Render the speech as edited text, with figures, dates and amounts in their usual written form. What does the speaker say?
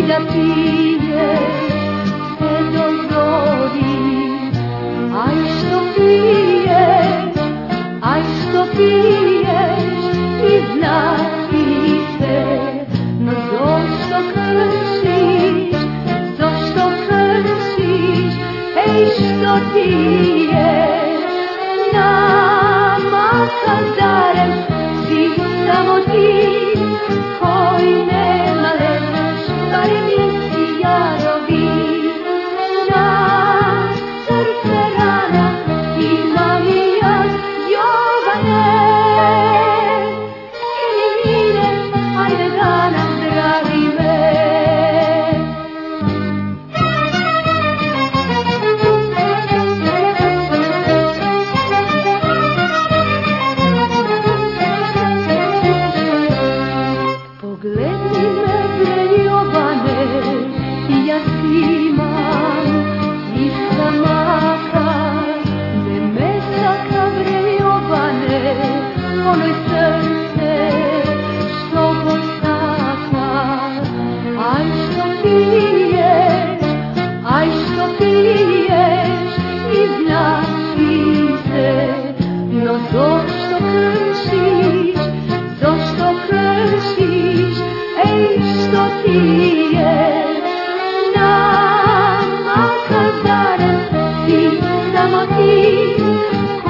da piješ sve do zori. Aj što piješ, aj što piješ, priznati se, no zašto kršiš, zašto kršiš, ej što ti je nama kazarem, si samo ti koji nema lezeš, barem nisi jarovi. Na srce rana imam i ja, Jovane, ili mine, ajde da nam zdravi me. Pogledni me, bre Jovane, ja snimam i samaka, ne mesaka, bre Jovane, onoj srce što gostaka. Aj što piješ, aj što piješ, iznači se, no zašto kršiš, zašto kršiš, ej što ti je nama kazarem, si samo ti